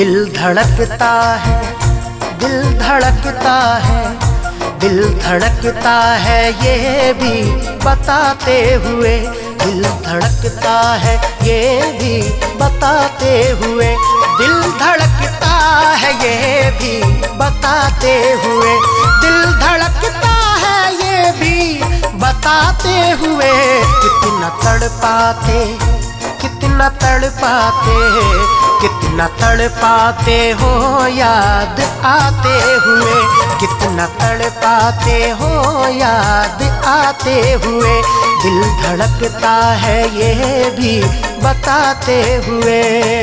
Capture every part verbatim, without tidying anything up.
दिल धड़कता है, दिल धड़कता है, दिल धड़कता है ये भी बताते हुए, दिल धड़कता है ये भी बताते हुए, दिल धड़कता है ये भी बताते हुए, दिल धड़कता है ये भी बताते हुए, कितना तड़पाते, कितना तड़पाते, कितना तड़पाते हो याद आते हुए, कितना तड़पाते हो याद आते हुए, दिल धड़कता है ये भी बताते हुए।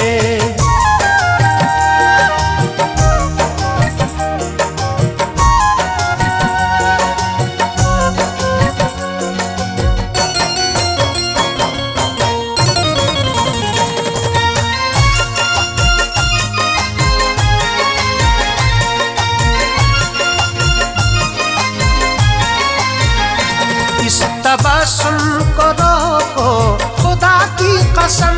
इस तबस्सुम को रोको खुदा की कसम,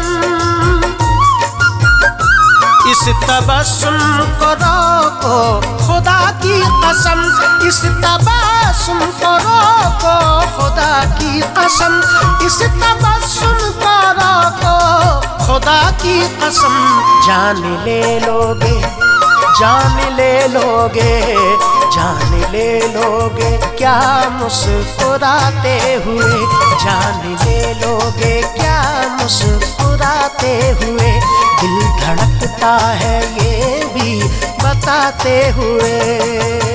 इस तबस्सुम को रोको खुदा की कसम, इस तबस्सुम को रोको खुदा की कसम, इस तबस्सुम को रोको खुदा की कसम। जान ले लोगे, जान ले लोगे, जान ले लोगे क्या मुस्कुराते हुए, जान ले लोगे क्या मुस्कुराते हुए, दिल धड़कता है ये भी बताते हुए।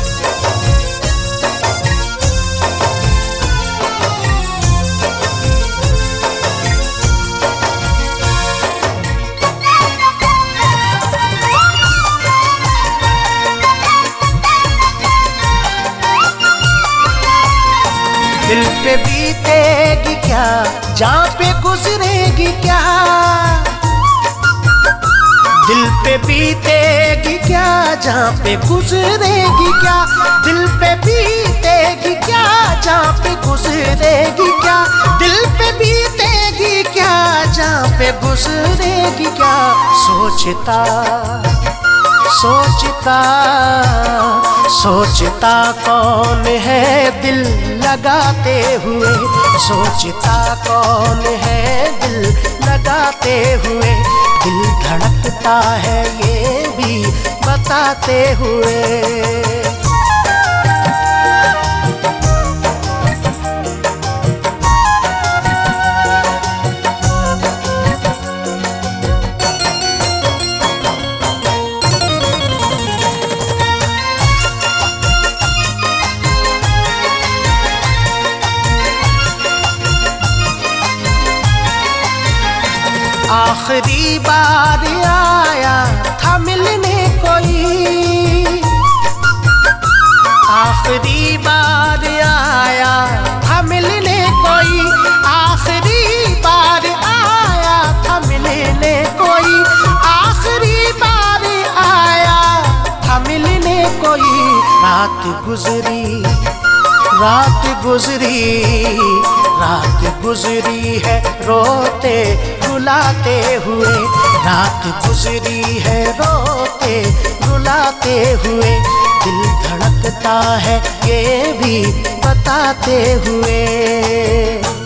दिल पे बीतेगी क्या, जहाँ पे गुजरेगी क्या, दिल पे बीतेगी क्या, जहाँ पे गुजरेगी क्या, दिल पे बीतेगी क्या, जहाँ पे गुजरेगी क्या, दिल पे बीतेगी क्या, जहाँ पे गुजरेगी क्या। सोचता सोचता सोचता कौन है दिल लगाते हुए, सोचता कौन है दिल लगाते हुए, दिल धड़कता है ये भी बताते हुए। आखिरी बार आया था मिलने कोई, आखिरी बार आया था मिलने कोई, आखिरी बार आया था मिलने कोई, आखिरी बार आया था मिलने कोई। रात गुजरी, रात गुजरी, रात गुजरी है रोते रुलाते हुए, रात गुजरी है रोते रुलाते हुए, दिल धड़कता है ये भी बताते हुए।